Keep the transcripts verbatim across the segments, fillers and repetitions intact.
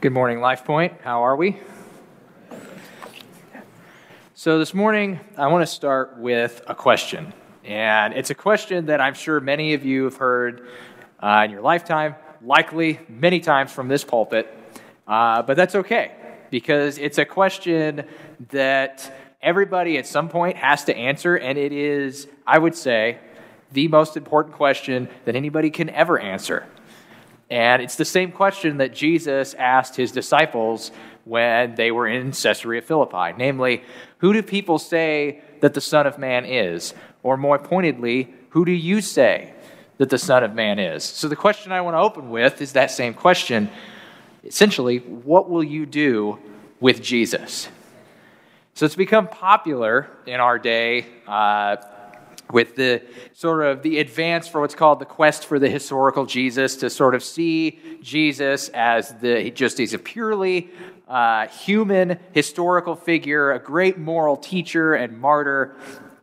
Good morning, Life Point. How are we? So this morning, I want to start with a question. And it's a question that I'm sure many of you have heard uh, in your lifetime, likely many times from this pulpit. Uh, but that's okay, because it's a question that everybody at some point has to answer, and it is, I would say, the most important question that anybody can ever answer. And it's the same question that Jesus asked his disciples when they were in Caesarea Philippi. Namely, who do people say that the Son of Man is? Or more pointedly, who do you say that the Son of Man is? So the question I want to open with is that same question. Essentially, what will you do with Jesus? So it's become popular in our day uh, with the sort of the advance for what's called the quest for the historical Jesus, to sort of see Jesus as the just as a purely uh, human historical figure, a great moral teacher and martyr,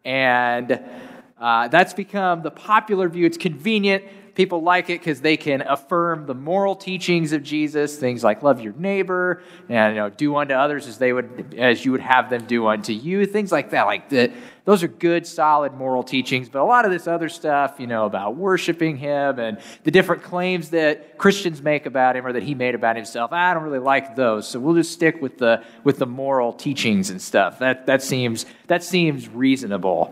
and uh, that's become the popular view. It's convenient. People like it because they can affirm the moral teachings of Jesus, things like love your neighbor and you know do unto others as they would as you would have them do unto you, things like that. Like that, those are good, solid moral teachings. But a lot of this other stuff, you know, about worshiping him and the different claims that Christians make about him or that he made about himself, I don't really like those. So we'll just stick with the with the moral teachings and stuff. That that seems that seems reasonable.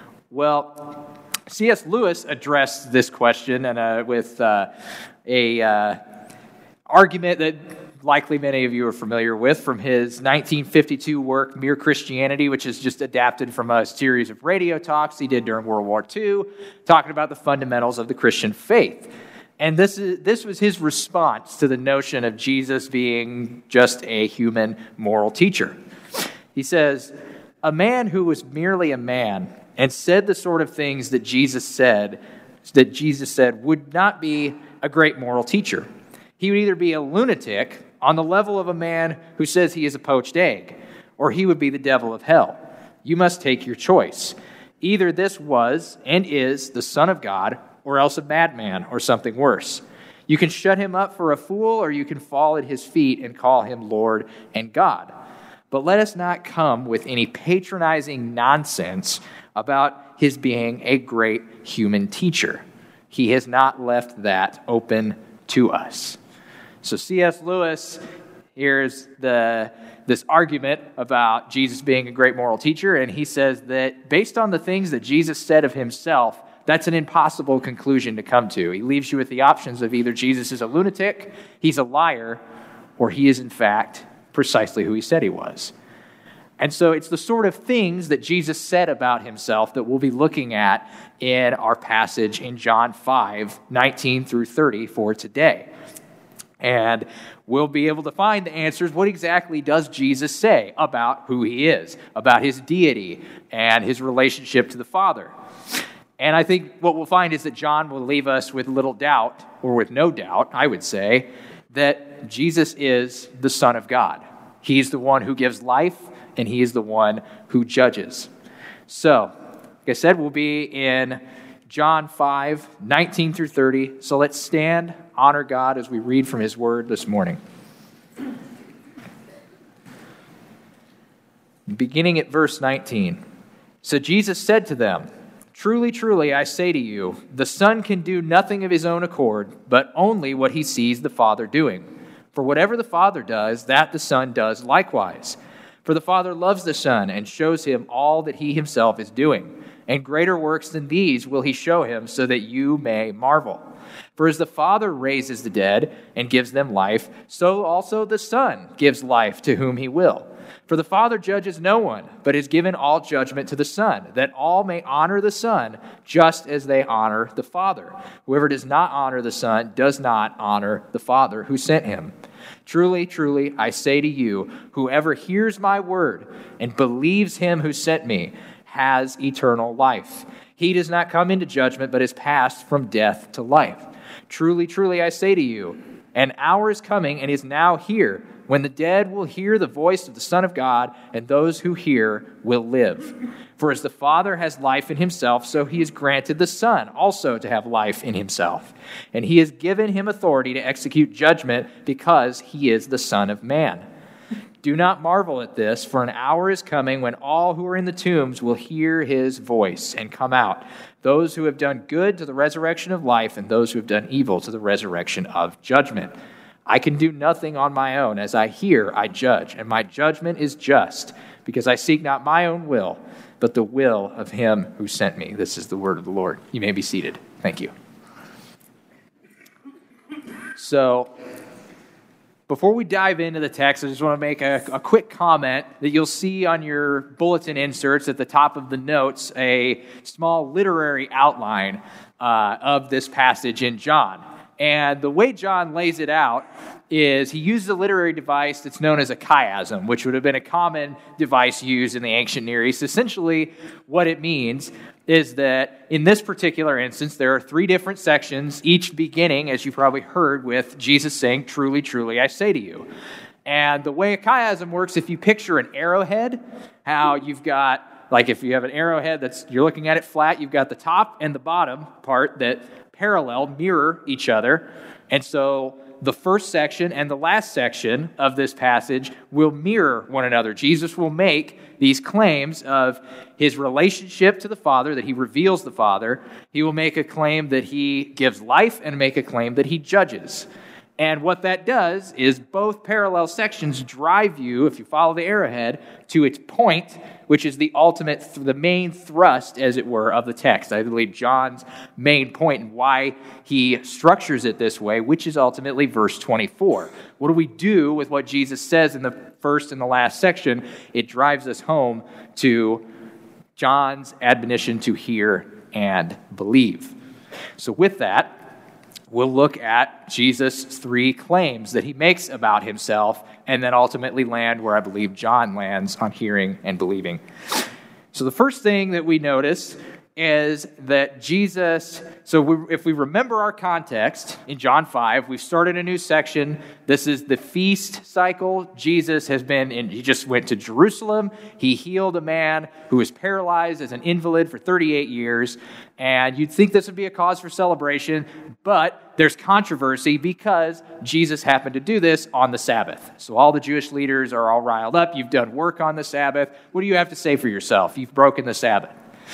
Well, C S Lewis addressed this question and uh, with uh, a uh, argument that likely many of you are familiar with from his nineteen fifty-two work, Mere Christianity, which is just adapted from a series of radio talks he did during World War Two, talking about the fundamentals of the Christian faith. And this is this was his response to the notion of Jesus being just a human moral teacher. He says, "A man who was merely a man and said the sort of things that Jesus said, that Jesus said would not be a great moral teacher. He would either be a lunatic on the level of a man who says he is a poached egg, or he would be the devil of hell. You must take your choice. Either this was and is the Son of God, or else a madman, or something worse. You can shut him up for a fool, or you can fall at his feet and call him Lord and God. But let us not come with any patronizing nonsense about his being a great human teacher. He has not left that open to us." So C S Lewis, here's the this argument about Jesus being a great moral teacher, and he says that based on the things that Jesus said of himself, that's an impossible conclusion to come to. He leaves you with the options of either Jesus is a lunatic, he's a liar, or he is in fact precisely who he said he was. And so it's the sort of things that Jesus said about himself that we'll be looking at in our passage in John five, nineteen through thirty for today. And we'll be able to find the answers. What exactly does Jesus say about who he is, about his deity and his relationship to the Father? And I think what we'll find is that John will leave us with little doubt, or with no doubt, I would say, that Jesus is the Son of God. He's the one who gives life, and he is the one who judges. So, like I said, we'll be in John five, nineteen through thirty. So let's stand, honor God as we read from his word this morning. Beginning at verse nineteen. So Jesus said to them, "Truly, truly, I say to you, the Son can do nothing of his own accord, but only what he sees the Father doing. For whatever the Father does, that the Son does likewise. For the Father loves the Son and shows him all that he himself is doing. And greater works than these will he show him, so that you may marvel. For as the Father raises the dead and gives them life, so also the Son gives life to whom he will. For the Father judges no one, but has given all judgment to the Son, that all may honor the Son just as they honor the Father. Whoever does not honor the Son does not honor the Father who sent him. Truly, truly, I say to you, whoever hears my word and believes him who sent me has eternal life. He does not come into judgment, but is passed from death to life. Truly, truly, I say to you, an hour is coming and is now here when the dead will hear the voice of the Son of God, and those who hear will live. For as the Father has life in himself, so he has granted the Son also to have life in himself. And he has given him authority to execute judgment because he is the Son of Man. Do not marvel at this, for an hour is coming when all who are in the tombs will hear his voice and come out, those who have done good to the resurrection of life, and those who have done evil to the resurrection of judgment. I can do nothing on my own. As I hear, I judge, and my judgment is just, because I seek not my own will, but the will of him who sent me. This is the word of the Lord. You may be seated. Thank you. So, before we dive into the text, I just want to make a, a quick comment that you'll see on your bulletin inserts at the top of the notes, a small literary outline uh, of this passage in John. And the way John lays it out is he uses a literary device that's known as a chiasm, which would have been a common device used in the ancient Near East. Essentially, what it means is that in this particular instance, there are three different sections, each beginning, as you probably heard, with Jesus saying, "Truly, truly, I say to you." And the way a chiasm works, if you picture an arrowhead, how you've got, like if you have an arrowhead that's, you're looking at it flat, you've got the top and the bottom part that parallel, mirror each other. And so the first section and the last section of this passage will mirror one another. Jesus will make these claims of his relationship to the Father, that he reveals the Father. He will make a claim that he gives life and make a claim that he judges. And what that does is both parallel sections drive you, if you follow the arrowhead, to its point, which is the ultimate, the main thrust, as it were, of the text. I believe John's main point and why he structures it this way, which is ultimately verse twenty-four. What do we do with what Jesus says in the first and the last section? It drives us home to John's admonition to hear and believe. So with that, we'll look at Jesus' three claims that he makes about himself and then ultimately land where I believe John lands on hearing and believing. So the first thing that we notice is that Jesus, so we, if we remember our context in John five, we've started a new section. This is the feast cycle. Jesus has been in, he just went to Jerusalem. He healed a man who was paralyzed as an invalid for thirty-eight years. And you'd think this would be a cause for celebration, but there's controversy because Jesus happened to do this on the Sabbath. So all the Jewish leaders are all riled up. You've done work on the Sabbath. What do you have to say for yourself? You've broken the Sabbath.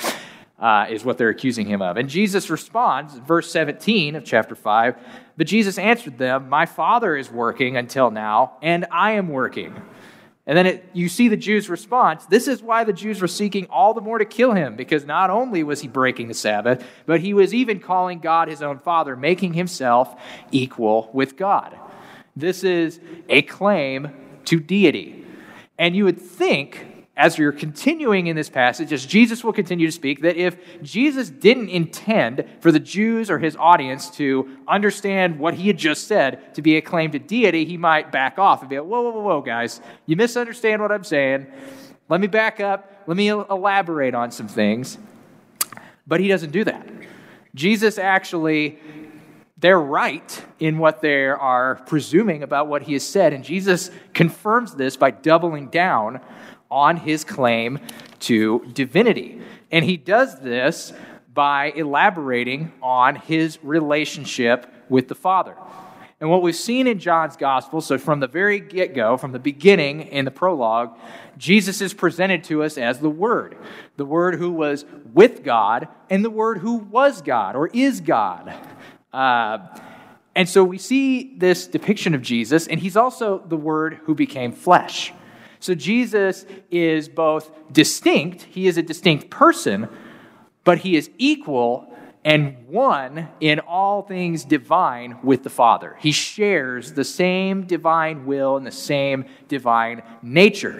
Uh, is what they're accusing him of. And Jesus responds, verse seventeen of chapter five, "But Jesus answered them, my Father is working until now, and I am working." And then it, you see the Jews' response. This is why the Jews were seeking all the more to kill him, because not only was he breaking the Sabbath, but he was even calling God his own Father, making himself equal with God. This is a claim to deity. And you would think, as you're continuing in this passage, as Jesus will continue to speak, that if Jesus didn't intend for the Jews or his audience to understand what he had just said to be a claim to deity, he might back off and be like, whoa, whoa, whoa, whoa, guys, you misunderstand what I'm saying. Let me back up. Let me elaborate on some things. But he doesn't do that. Jesus actually, they're right in what they are presuming about what he has said, and Jesus confirms this by doubling down on his claim to divinity. And he does this by elaborating on his relationship with the Father. And what we've seen in John's gospel, so from the very get-go, from the beginning in the prologue, Jesus is presented to us as the Word. The Word who was with God and the Word who was God or is God. Uh, and so we see this depiction of Jesus, and he's also the Word who became flesh. So Jesus is both distinct, he is a distinct person, but he is equal and one in all things divine with the Father. He shares the same divine will and the same divine nature.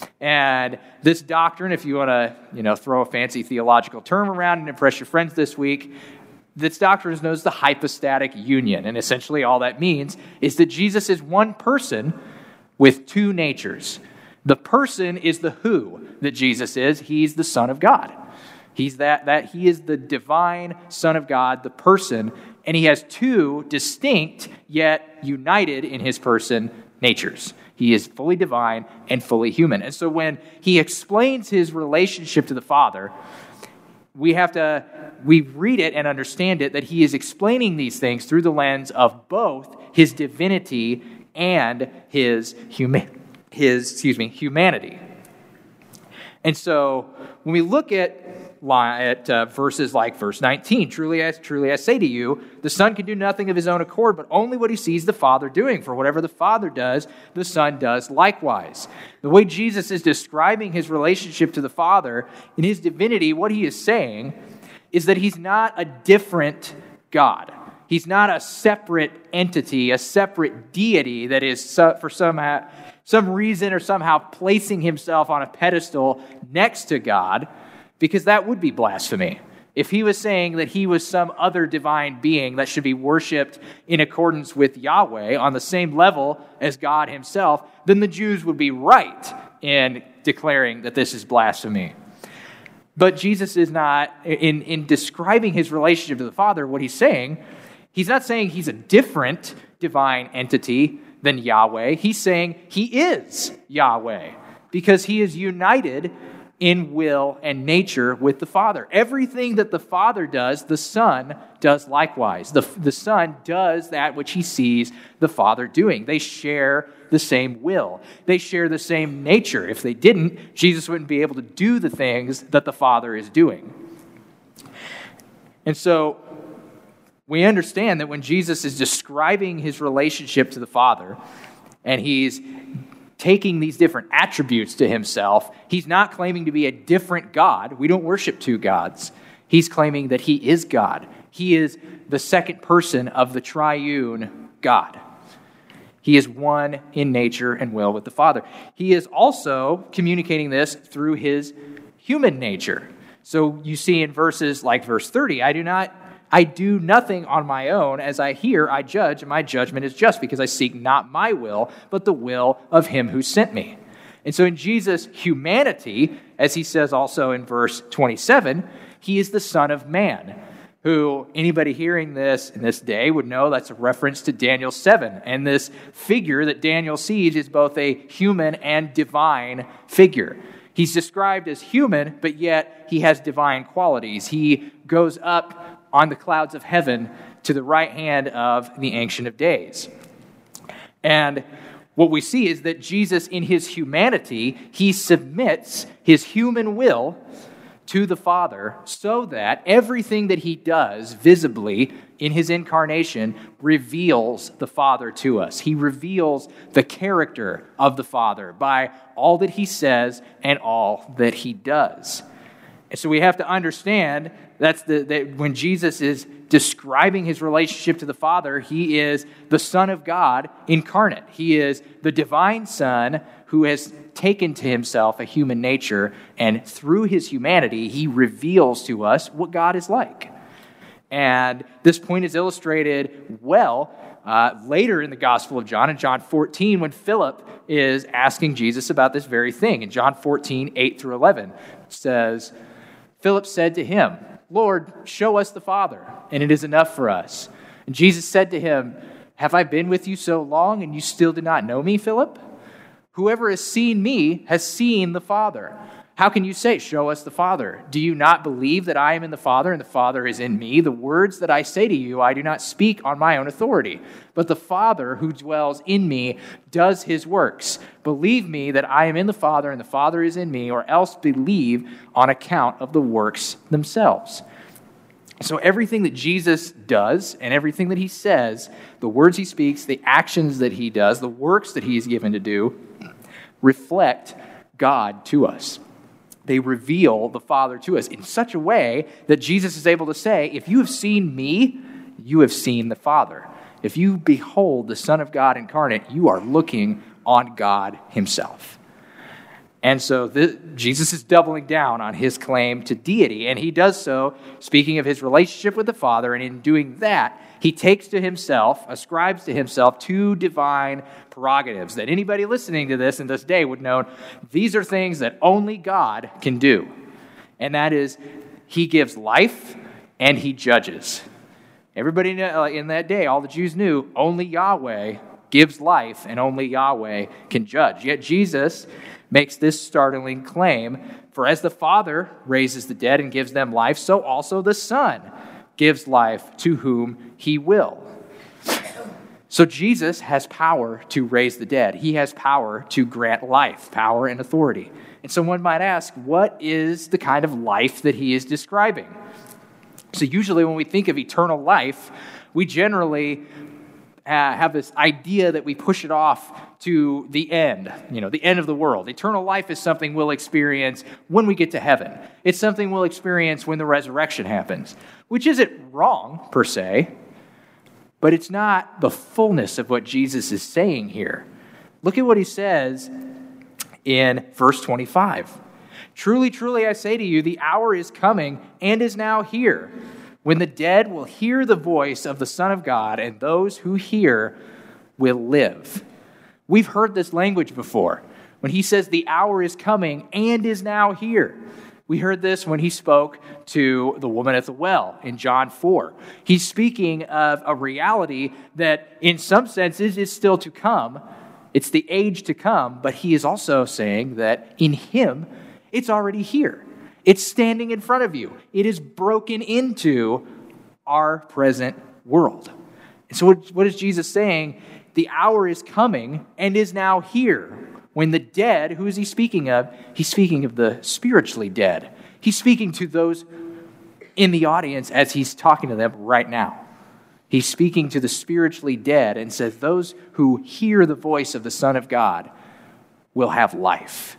And this doctrine, if you want to, you know, throw a fancy theological term around and impress your friends this week, this doctrine is known as the hypostatic union. And essentially all that means is that Jesus is one person with two natures. The person is the who that Jesus is. He's the Son of God. He's that, that he is the divine Son of God, the person, and he has two distinct yet united in his person natures. He is fully divine and fully human. And so when he explains his relationship to the Father, we have to, we read it and understand it that he is explaining these things through the lens of both his divinity and his huma- his, excuse me, humanity. And so when we look at at uh, verses like verse nineteen, truly I, truly I say to you, the Son can do nothing of his own accord, but only what he sees the Father doing. For whatever the Father does, the Son does likewise. The way Jesus is describing his relationship to the Father in his divinity, what he is saying is that he's not a different God. He's not a separate entity, a separate deity that is for some, some reason or somehow placing himself on a pedestal next to God, because that would be blasphemy. If he was saying that he was some other divine being that should be worshipped in accordance with Yahweh on the same level as God himself, then the Jews would be right in declaring that this is blasphemy. But Jesus is not, in, in describing his relationship to the Father, what he's saying, he's not saying he's a different divine entity than Yahweh. He's saying he is Yahweh because he is united in will and nature with the Father. Everything that the Father does, the Son does likewise. The, the Son does that which he sees the Father doing. They share the same will. They share the same nature. If they didn't, Jesus wouldn't be able to do the things that the Father is doing. And so we understand that when Jesus is describing his relationship to the Father, and he's taking these different attributes to himself, he's not claiming to be a different God. We don't worship two gods. He's claiming that he is God. He is the second person of the triune God. He is one in nature and will with the Father. He is also communicating this through his human nature. So you see in verses like verse thirty, I do not I do nothing on my own. As I hear, I judge, and my judgment is just, because I seek not my will, but the will of him who sent me. And so in Jesus' humanity, as he says also in verse twenty-seven, he is the Son of Man, who anybody hearing this in this day would know that's a reference to Daniel seven. And this figure that Daniel sees is both a human and divine figure. He's described as human, but yet he has divine qualities. He goes up on the clouds of heaven to the right hand of the Ancient of Days. And what we see is that Jesus, in his humanity, he submits his human will to the Father so that everything that he does visibly in his incarnation reveals the Father to us. He reveals the character of the Father by all that he says and all that he does. And so we have to understand that's the, that when Jesus is describing his relationship to the Father, he is the Son of God incarnate. He is the divine Son who has taken to himself a human nature, and through his humanity, he reveals to us what God is like. And this point is illustrated well uh, later in the Gospel of John, in John fourteen, when Philip is asking Jesus about this very thing. In John fourteen, eight through eleven, it says, Philip said to him, Lord, show us the Father, and it is enough for us. And Jesus said to him, have I been with you so long, and you still do not know me, Philip? Whoever has seen me has seen the Father. How can you say, show us the Father? Do you not believe that I am in the Father, and the Father is in me? The words that I say to you, I do not speak on my own authority, but the Father who dwells in me does his works. Believe me that I am in the Father, and the Father is in me, or else believe on account of the works themselves. So everything that Jesus does and everything that he says, the words he speaks, the actions that he does, the works that he is given to do, reflect God to us. They reveal the Father to us in such a way that Jesus is able to say, if you have seen me, you have seen the Father. If you behold the Son of God incarnate, you are looking on God himself. And so this, Jesus is doubling down on his claim to deity, and he does so speaking of his relationship with the Father, and in doing that, he takes to himself, ascribes to himself two divine prerogatives that anybody listening to this in this day would know these are things that only God can do. And that is, he gives life and he judges. Everybody in that day, all the Jews knew, only Yahweh gives life, and only Yahweh can judge. Yet Jesus makes this startling claim, for as the Father raises the dead and gives them life, so also the Son gives life to whom he will. So Jesus has power to raise the dead. He has power to grant life, power and authority. And someone might ask, what is the kind of life that he is describing? So usually when we think of eternal life, we generally uh, have this idea that we push it off to the end, you know, the end of the world. Eternal life is something we'll experience when we get to heaven. It's something we'll experience when the resurrection happens, which isn't wrong per se, but it's not the fullness of what Jesus is saying here. Look at what he says in verse twenty-five. Truly, truly, I say to you, the hour is coming and is now here, when the dead will hear the voice of the Son of God, and those who hear will live. We've heard this language before, when he says the hour is coming and is now here. We heard this when he spoke to the woman at the well in John four. He's speaking of a reality that in some senses is still to come. It's the age to come, but he is also saying that in him, it's already here. It's standing in front of you. It is broken into our present world. And so what, what is Jesus saying? The hour is coming and is now here, when the dead, who is he speaking of? He's speaking of the spiritually dead. He's speaking to those in the audience as he's talking to them right now. He's speaking to the spiritually dead and says, those who hear the voice of the Son of God will have life.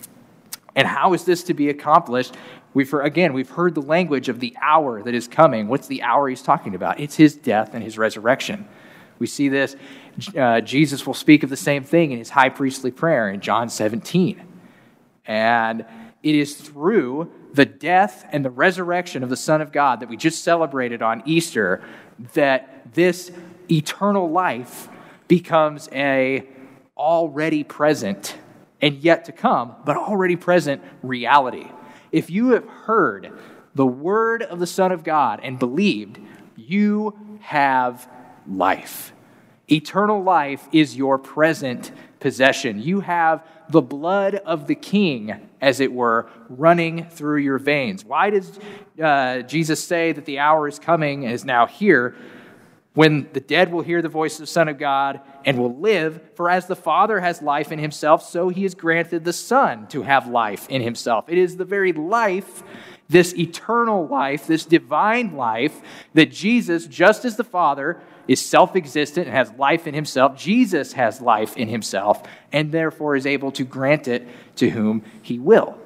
And how is this to be accomplished? We've, again, we've heard the language of the hour that is coming. What's the hour he's talking about? It's his death and his resurrection. We see this. Uh, Jesus will speak of the same thing in his high priestly prayer in John seventeen. And it is through the death and the resurrection of the Son of God that we just celebrated on Easter that this eternal life becomes a already present and yet to come, but already present reality. If you have heard the word of the Son of God and believed, you have life. Eternal life is your present possession. You have the blood of the King, as it were, running through your veins. Why does uh, Jesus say that the hour is coming and is now here, when the dead will hear the voice of the Son of God and will live? For as the Father has life in himself, so he has granted the Son to have life in himself. It is the very life, this eternal life, this divine life, that Jesus, just as the Father, is self-existent and has life in himself. Jesus has life in himself and therefore is able to grant it to whom he will.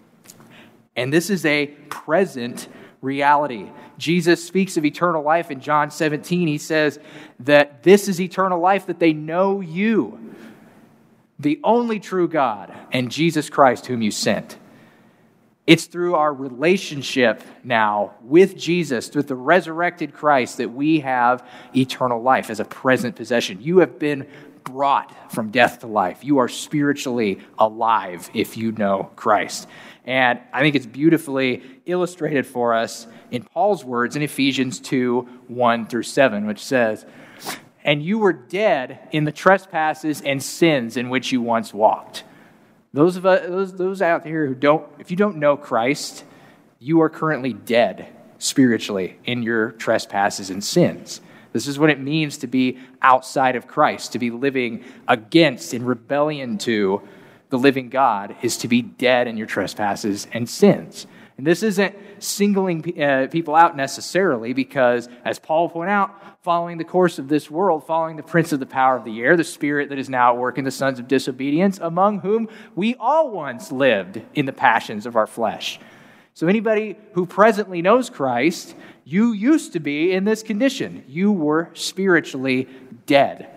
And this is a present reality. Jesus speaks of eternal life in John seventeen. He says that this is eternal life, that they know you, the only true God, and Jesus Christ whom you sent. It's through our relationship now with Jesus, with the resurrected Christ, that we have eternal life as a present possession. You have been brought from death to life. You are spiritually alive if you know Christ. And I think it's beautifully illustrated for us in Paul's words in Ephesians two, one through seven, which says, "And you were dead in the trespasses and sins in which you once walked." Those of us, those, those out here who don't, if you don't know Christ, you are currently dead spiritually in your trespasses and sins. This is what it means to be outside of Christ, to be living against, in rebellion to the living God, is to be dead in your trespasses and sins. And this isn't singling uh, people out necessarily, because, as Paul pointed out, following the course of this world, following the prince of the power of the air, the spirit that is now at work in the sons of disobedience, among whom we all once lived in the passions of our flesh. So anybody who presently knows Christ, you used to be in this condition. You were spiritually dead,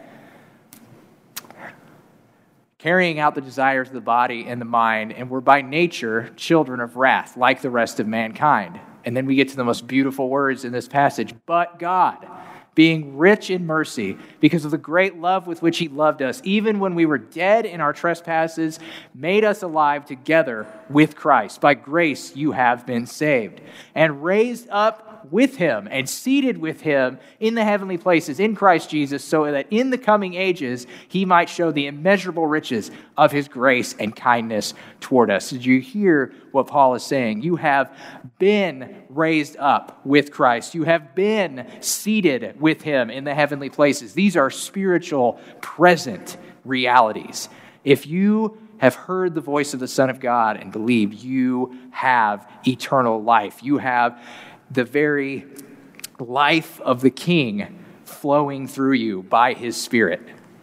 carrying out the desires of the body and the mind, and were by nature children of wrath, like the rest of mankind. And then we get to the most beautiful words in this passage. But God, being rich in mercy, because of the great love with which he loved us, even when we were dead in our trespasses, made us alive together with Christ. By grace you have been saved, and raised up up with him and seated with him in the heavenly places in Christ Jesus, so that in the coming ages he might show the immeasurable riches of his grace and kindness toward us. Did you hear what Paul is saying? You have been raised up with Christ. You have been seated with him in the heavenly places. These are spiritual, present realities. If you have heard the voice of the Son of God and believed, you have eternal life. You have the very life of the King flowing through you by his Spirit.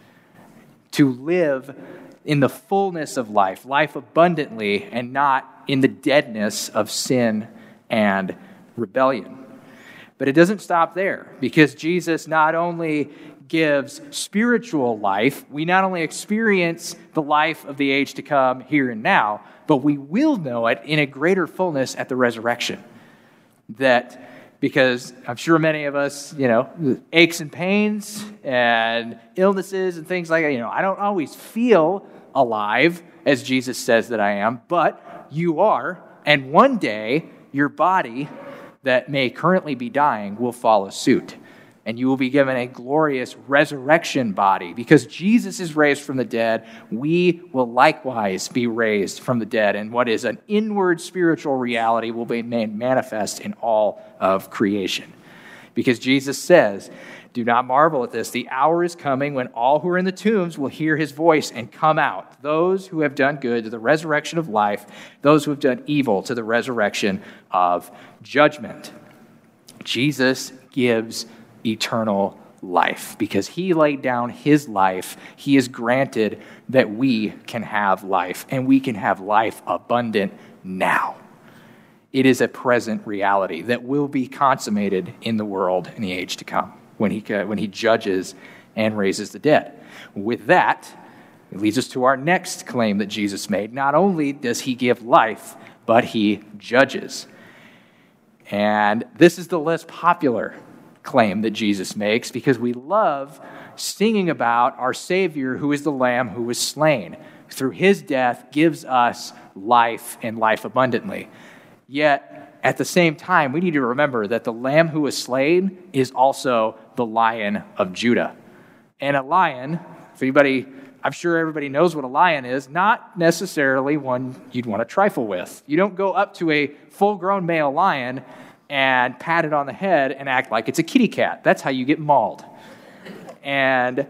To live in the fullness of life, life abundantly, and not in the deadness of sin and rebellion. But it doesn't stop there, because Jesus not only gives spiritual life, we not only experience the life of the age to come here and now, but we will know it in a greater fullness at the resurrection. That, because I'm sure many of us, you know, aches and pains and illnesses and things like that, you know, I don't always feel alive as Jesus says that I am, but you are, and one day your body that may currently be dying will follow suit. And you will be given a glorious resurrection body. Because Jesus is raised from the dead, we will likewise be raised from the dead. And what is an inward spiritual reality will be made manifest in all of creation. Because Jesus says, do not marvel at this. The hour is coming when all who are in the tombs will hear his voice and come out. Those who have done good to the resurrection of life, those who have done evil to the resurrection of judgment. Jesus gives eternal life. Because he laid down his life, he is granted that we can have life, and we can have life abundant now. It is a present reality that will be consummated in the world in the age to come, when he, when he judges and raises the dead. With that, it leads us to our next claim that Jesus made. Not only does he give life, but he judges. And this is the less popular claim that Jesus makes, because we love singing about our Savior, who is the Lamb who was slain. Through his death gives us life and life abundantly. Yet, at the same time, we need to remember that the Lamb who was slain is also the Lion of Judah. And a lion, if anybody, I'm sure everybody knows what a lion is, not necessarily one you'd want to trifle with. You don't go up to a full-grown male lion and pat it on the head and act like it's a kitty cat. That's how you get mauled. And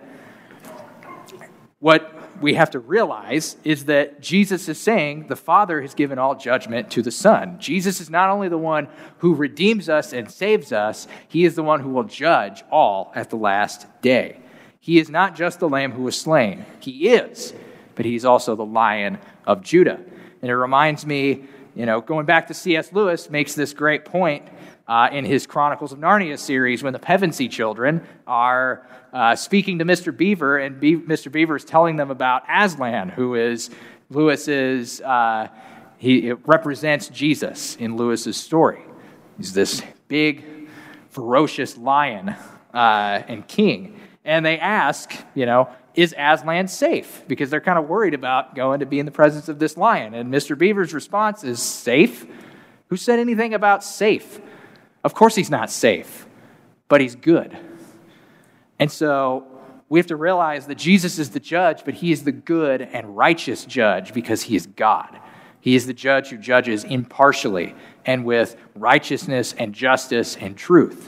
what we have to realize is that Jesus is saying the Father has given all judgment to the Son. Jesus is not only the one who redeems us and saves us, he is the one who will judge all at the last day. He is not just the Lamb who was slain. He is, but he's also the Lion of Judah. And it reminds me, you know, going back to C S Lewis makes this great point uh, in his Chronicles of Narnia series when the Pevensey children are uh, speaking to Mister Beaver, and Be- Mister Beaver is telling them about Aslan, who is Lewis's, uh, he represents Jesus in Lewis's story. He's this big, ferocious lion uh, and king. And they ask, you know, is Aslan safe? Because they're kind of worried about going to be in the presence of this lion. And Mister Beaver's response is, safe? Who said anything about safe? Of course he's not safe, but he's good. And so we have to realize that Jesus is the judge, but he is the good and righteous judge because he is God. He is the judge who judges impartially and with righteousness and justice and truth.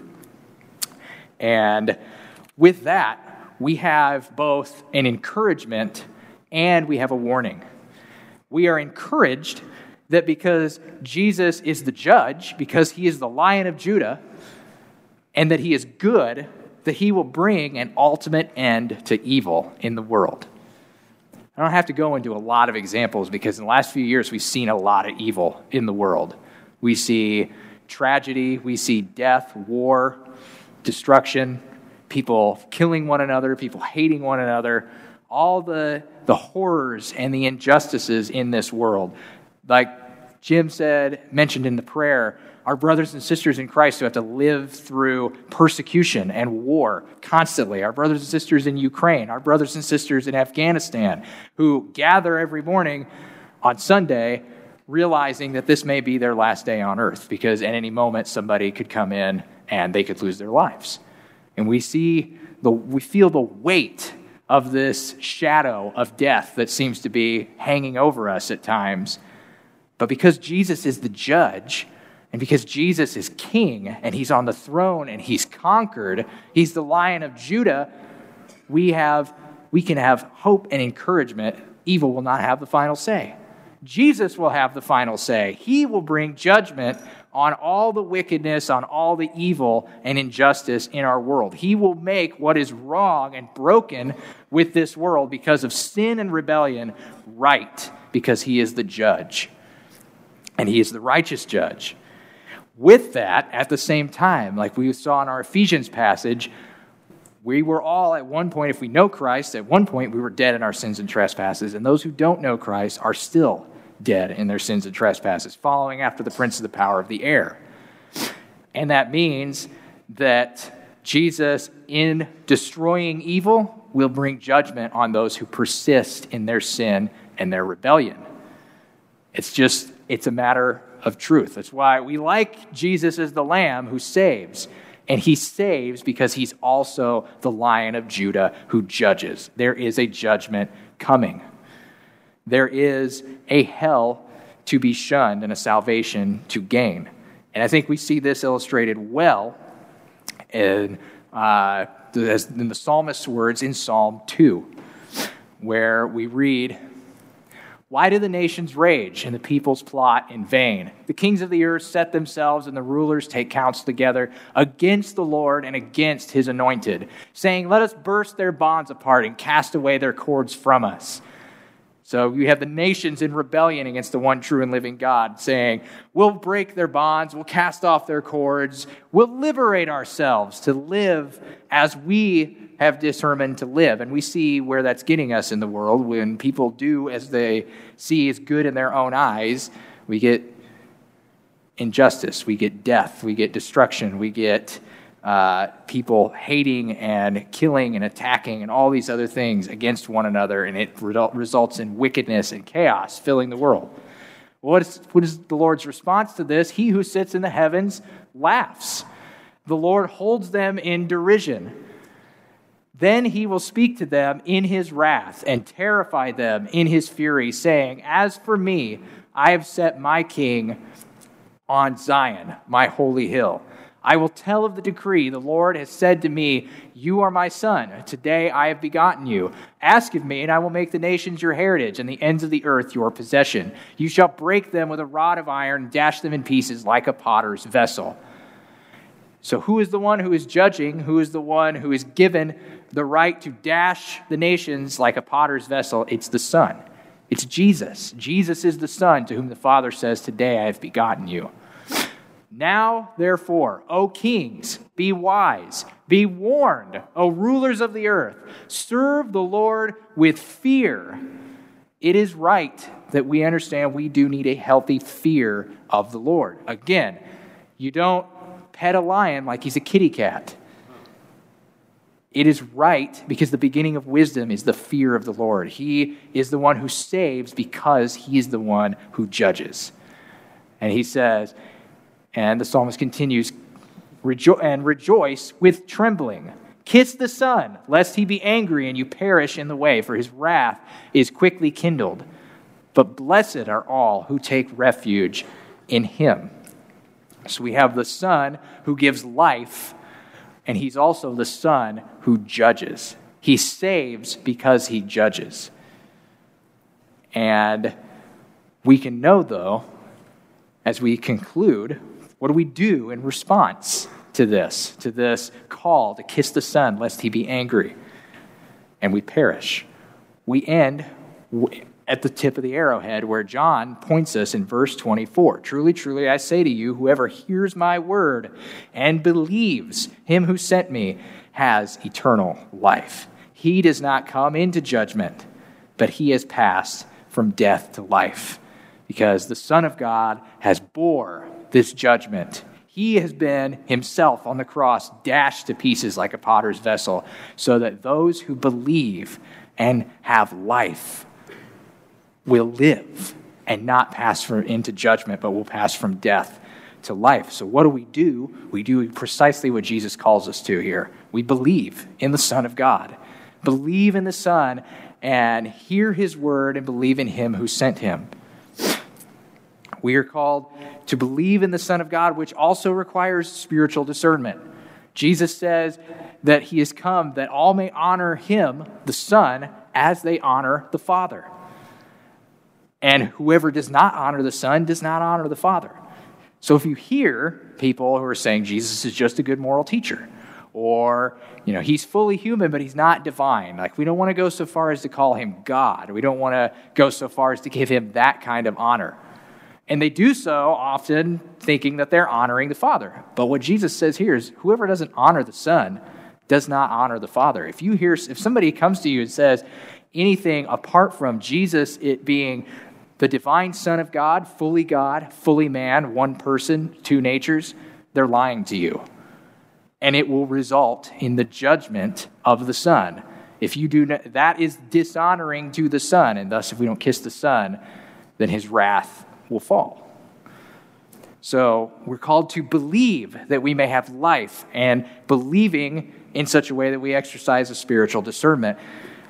And with that, we have both an encouragement and we have a warning. We are encouraged that because Jesus is the judge, because he is the Lion of Judah, and that he is good, that he will bring an ultimate end to evil in the world. I don't have to go into a lot of examples because in the last few years we've seen a lot of evil in the world. We see tragedy, we see death, war, destruction, people killing one another, people hating one another, all the, the horrors and the injustices in this world. Like Jim said, mentioned in the prayer, our brothers and sisters in Christ who have to live through persecution and war constantly. Our brothers and sisters in Ukraine, our brothers and sisters in Afghanistan who gather every morning on Sunday realizing that this may be their last day on earth, because at any moment somebody could come in and they could lose their lives. And we see the we feel the weight of this shadow of death that seems to be hanging over us at times. But because Jesus is the judge, and because Jesus is king, and he's on the throne, and he's conquered, he's the Lion of Judah, we have we can have hope and encouragement. Evil will not have the final say. Jesus will have the final say. He will bring judgment on all the wickedness, on all the evil and injustice in our world. He will make what is wrong and broken with this world because of sin and rebellion right, because he is the judge. And he is the righteous judge. With that, at the same time, like we saw in our Ephesians passage, we were all at one point, if we know Christ, at one point we were dead in our sins and trespasses, and those who don't know Christ are still dead in their sins and trespasses, following after the prince of the power of the air. And that means that Jesus, in destroying evil, will bring judgment on those who persist in their sin and their rebellion. It's just, it's a matter of truth. That's why we like Jesus as the Lamb who saves. And he saves because he's also the Lion of Judah who judges. There is a judgment coming. There is a hell to be shunned and a salvation to gain. And I think we see this illustrated well in, uh, in the psalmist's words in Psalm two, where we read, "Why do the nations rage and the peoples plot in vain? The kings of the earth set themselves and the rulers take counsel together against the Lord and against his anointed, saying, 'Let us burst their bonds apart and cast away their cords from us.'" So you have the nations in rebellion against the one true and living God, saying, we'll break their bonds, we'll cast off their cords, we'll liberate ourselves to live as we have determined to live. And we see where that's getting us in the world. When people do as they see as good in their own eyes, we get injustice, we get death, we get destruction, we get uh, people hating and killing and attacking and all these other things against one another, and it re- results in wickedness and chaos filling the world. What is, what is the Lord's response to this? He who sits in the heavens laughs. The Lord holds them in derision. Then he will speak to them in his wrath and terrify them in his fury, saying, "As for me, I have set my king on Zion, my holy hill. I will tell of the decree. The Lord has said to me, 'You are my son. Today I have begotten you. Ask of me, and I will make the nations your heritage and the ends of the earth your possession. You shall break them with a rod of iron and dash them in pieces like a potter's vessel.'" So who is the one who is judging? Who is the one who is given the right to dash the nations like a potter's vessel? It's the Son. It's Jesus. Jesus is the Son to whom the Father says, "Today I have begotten you." Now, therefore, O kings, be wise, be warned, O rulers of the earth, serve the Lord with fear. It is right that we understand we do need a healthy fear of the Lord. Again, you don't pet a lion like he's a kitty cat. It is right because the beginning of wisdom is the fear of the Lord. He is the one who saves because he is the one who judges. And he says, and the psalmist continues, Rejo- and rejoice with trembling. Kiss the Son, lest he be angry and you perish in the way, for his wrath is quickly kindled. But blessed are all who take refuge in him. So we have the Son who gives life, and he's also the Son who judges. He saves because he judges. And we can know, though, as we conclude, what do we do in response to this, to this call to kiss the Son, lest he be angry and we perish? We end at the tip of the arrowhead where John points us in verse twenty-four. "Truly, truly, I say to you, whoever hears my word and believes him who sent me has eternal life. He does not come into judgment, but he has passed from death to life, because the Son of God has bore this judgment. He has been himself on the cross dashed to pieces like a potter's vessel, so that those who believe and have life will live. and not pass from, into judgment, but will pass from death to life. So what do we do? We do precisely what Jesus calls us to here. We believe in the Son of God. Believe in the Son and hear his word and believe in him who sent him. We are called to believe in the Son of God, which also requires spiritual discernment. Jesus says that he has come that all may honor him, the Son, as they honor the Father. And whoever does not honor the Son does not honor the Father. So if you hear people who are saying Jesus is just a good moral teacher, or, you know, he's fully human, but he's not divine. Like, we don't want to go so far as to call him God. We don't want to go so far as to give him that kind of honor. And they do so often thinking that they're honoring the Father. But what Jesus says here is whoever doesn't honor the Son does not honor the Father. If you hear, if somebody comes to you and says anything apart from Jesus, it being the divine Son of God, fully God, fully man, one person, two natures, they're lying to you. And it will result in the judgment of the Son. If you do not, that is dishonoring to the Son, and thus if we don't kiss the Son, then his wrath will fall. So we're called to believe that we may have life, and believing in such a way that we exercise a spiritual discernment.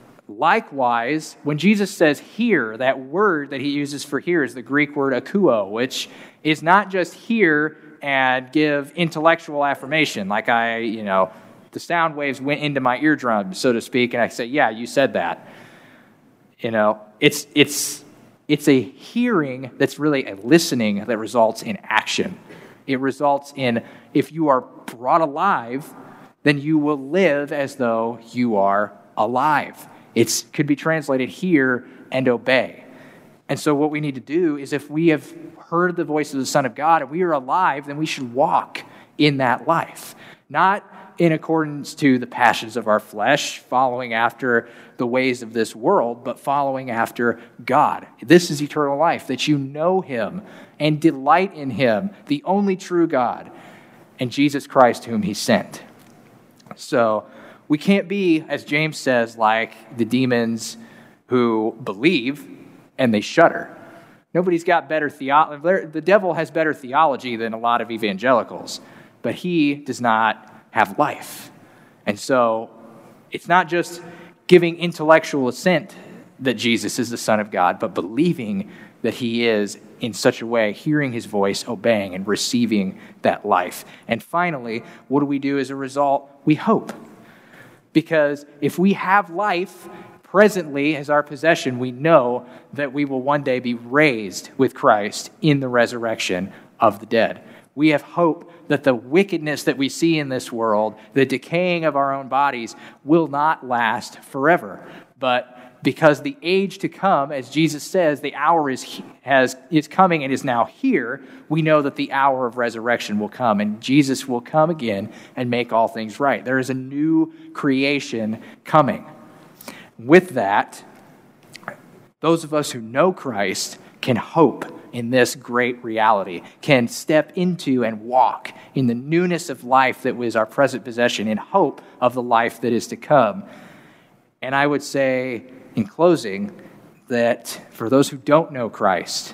Likewise, when Jesus says hear, that word that he uses for hear is the Greek word akuo, which is not just hear and give intellectual affirmation, like I, you know, the sound waves went into my eardrum, so to speak, and I say, yeah, you said that. You know, it's it's it's a hearing that's really a listening that results in action. It results in, if you are brought alive, then you will live as though you are alive. It could be translated hear and obey. And so what we need to do is, if we have heard the voice of the Son of God and we are alive, then we should walk in that life. Not in accordance to the passions of our flesh, following after the ways of this world, but following after God. This is eternal life, that you know him and delight in him, the only true God, and Jesus Christ whom he sent. So we can't be, as James says, like the demons who believe and they shudder. Nobody's got better theology. The devil has better theology than a lot of evangelicals, but he does not have life. And so it's not just giving intellectual assent that Jesus is the Son of God, but believing that he is in such a way, hearing his voice, obeying, and receiving that life. And finally, what do we do as a result? We hope. Because if we have life presently as our possession, we know that we will one day be raised with Christ in the resurrection of the dead. We have hope that the wickedness that we see in this world, the decaying of our own bodies, will not last forever. But because the age to come, as Jesus says, the hour is has is coming and is now here, we know that the hour of resurrection will come, and Jesus will come again and make all things right. There is a new creation coming. With that, those of us who know Christ can hope in this great reality, can step into and walk in the newness of life that was our present possession, in hope of the life that is to come. And I would say, in closing, that for those who don't know Christ,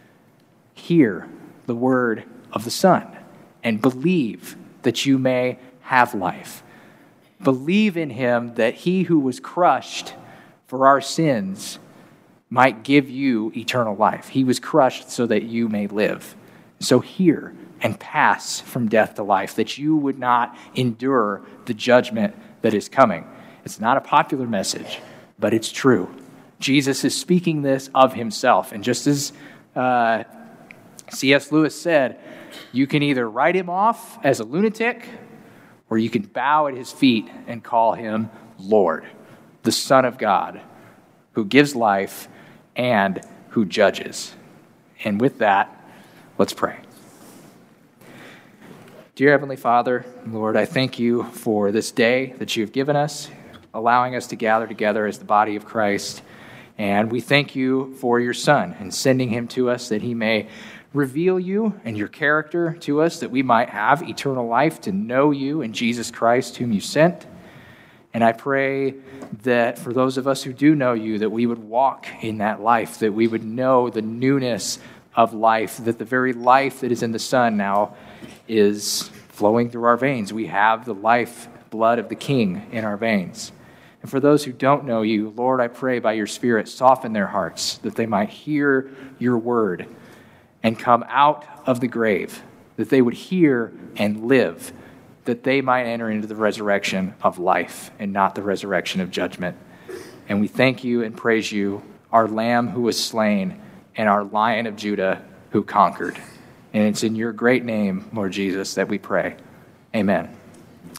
hear the word of the Son and believe that you may have life. Believe in him, that he who was crushed for our sins might give you eternal life. He was crushed so that you may live. So hear and pass from death to life, that you would not endure the judgment that is coming. It's not a popular message, but it's true. Jesus is speaking this of himself. And just as uh, C S Lewis said, you can either write him off as a lunatic, or you can bow at his feet and call him Lord, the Son of God, who gives life and who judges. And with that, let's pray. Dear Heavenly Father, Lord, I thank you for this day that you have given us, allowing us to gather together as the body of Christ. And we thank you for your Son and sending him to us that he may reveal you and your character to us, that we might have eternal life to know you in Jesus Christ, whom you sent. And I pray that for those of us who do know you, that we would walk in that life, that we would know the newness of life, that the very life that is in the Son now is flowing through our veins. We have the life blood of the King in our veins. And for those who don't know you, Lord, I pray by your Spirit, soften their hearts, that they might hear your word and come out of the grave, that they would hear and live, that they might enter into the resurrection of life and not the resurrection of judgment. And we thank you and praise you, our Lamb who was slain and our Lion of Judah who conquered. And it's in your great name, Lord Jesus, that we pray. Amen.